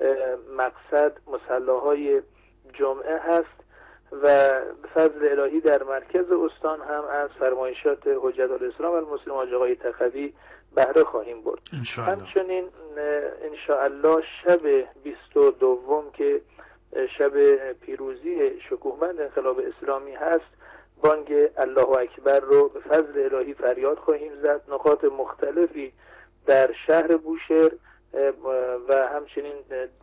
مقصد مصلاهای جمعه هست و به فضل الهی در مرکز استان هم از فرمایشات حجت الاسلام المسلم حاج آقای تخوی بهره خواهیم برد. همچنین انشاءالله شب بیست و دوم که شب پیروزی شکوهمند انقلاب اسلامی هست، بانگ الله اکبر رو به فضل الهی فریاد خواهیم زد. نقاط مختلفی در شهر بوشهر و همچنین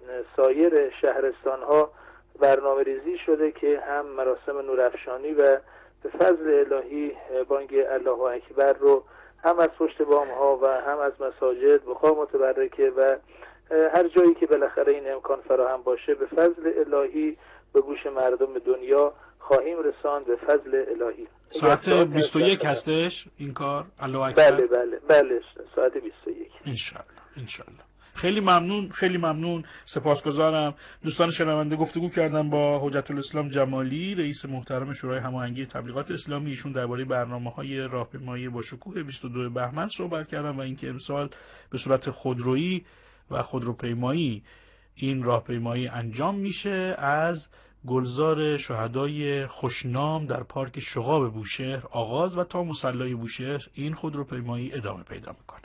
سایر شهرستان ها برنامه ریزی شده که هم مراسم نورافشانی و به فضل الهی بانگ الله اکبر رو هم از پشت بام ها و هم از مساجد بخار متبرکه و هر جایی که بالاخره این امکان فراهم باشه به فضل الهی به گوش مردم دنیا خواهیم رساند به فضل الهی. ساعت بیست و یک هستش این کار؟ الله اکبر. بله بله بله ساعت بیست و یک انشالله انشالله. خیلی ممنون خیلی ممنون سپاسگزارم. دوستان شنونده گفتگو کردم با حجت الاسلام جمالی رئیس محترم شورای هماهنگی تبلیغات اسلامی. ایشون درباره برنامه‌های راهپیمایی با شکوه بیست و دو بهمن صحبت کردن و اینکه امسال به صورت خودرویی و خودروپیمایی این راهپیمایی انجام میشه از گلزار شهدای خوشنام در پارک شغاب بوشهر آغاز و تا مصلای بوشهر این خودروپیمایی ادامه پیدا میکنه.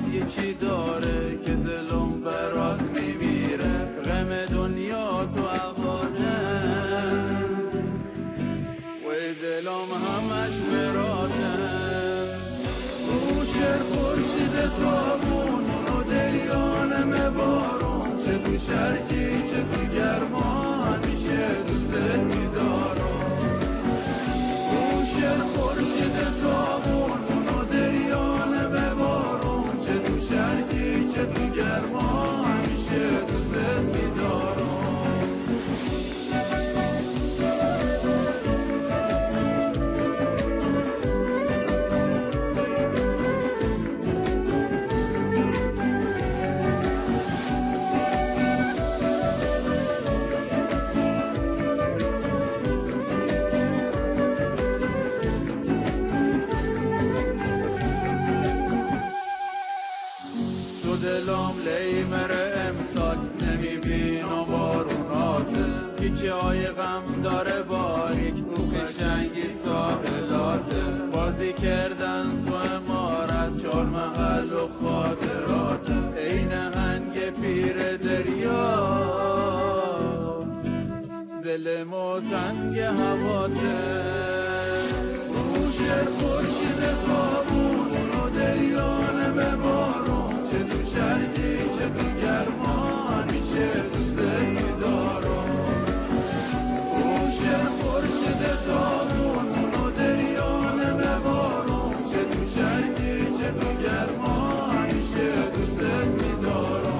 یکی داره که دلم برات میمیره، غم دنیا تو عباده و دلم همش براته. بوشهر خورشید تابون و دریانم بارون، چه تو شرقی چه تو گرما همیشه دوستت میدارم. بوشهر خورشید تابون و دریانم بارون، چه تو شرقی چه تو گرما همیشه دوستت میدارم. دلم لیمر امسال نمیبینم باروناته، پیچه های غم داره باریک رو قشنگی ساحلاته. بازی کردن تو امارت چار محل و خاطرات، این هنگ پیر دریا دل مو تنگ هواته. بوشهر خورشید تابون و دریانه به بارون، چه تو شرقی چه تو گرما همیشه دوستت میدارم. بوشهر خورشید تابون و دریانه به بارون، چه تو شرقی چه تو گرما همیشه دوستت میدارم.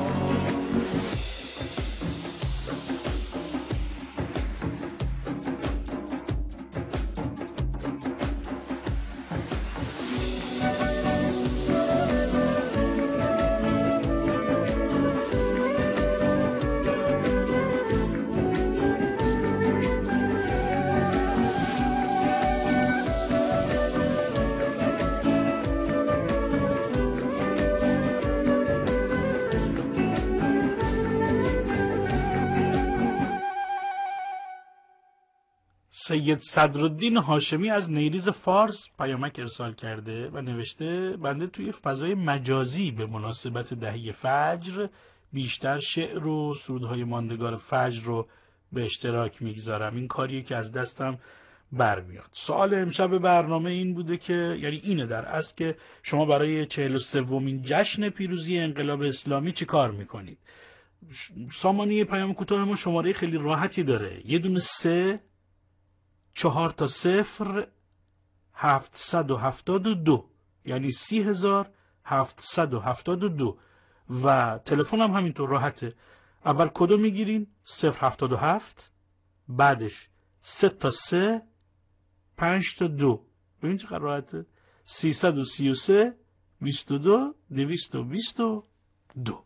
سید صدرالدین هاشمی از نیریز فارس پیامک ارسال کرده و نوشته بنده توی فضای مجازی به مناسبت دهه فجر بیشتر شعر و سرودهای ماندگار فجر رو به اشتراک میگذارم. این کاریه که از دستم برمیاد. سوال امشب برنامه این بوده که یعنی اینه در اصل که شما برای چهل و سومین جشن پیروزی انقلاب اسلامی چی کار میکنید؟ سامانه پیام کوتاه ما شماره خیلی راحتی داره، یه دونه سه چهار تا صفر هفتصد و هفتاد و دو، یعنی سی هزار هفتصد و هفتاد و دو و تلفن هم همینطور راحته. اول کدو میگیرین صفر هفتاد و هفت، بعدش سه تا سه پنج تا دو، ببین چقدر راحته، سیصد و سی و سه بیست و دو دویست و بیست و دو.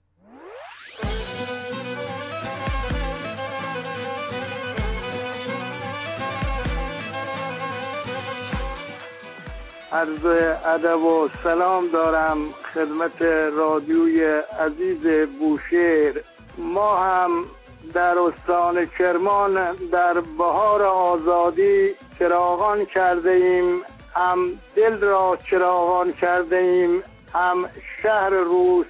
عرض ادب و سلام دارم خدمت رادیوی عزیز بوشهر. ما هم در استان کرمان در بهار آزادی چراغان کرده ایم، هم دل را چراغان کرده ایم، هم شهر روست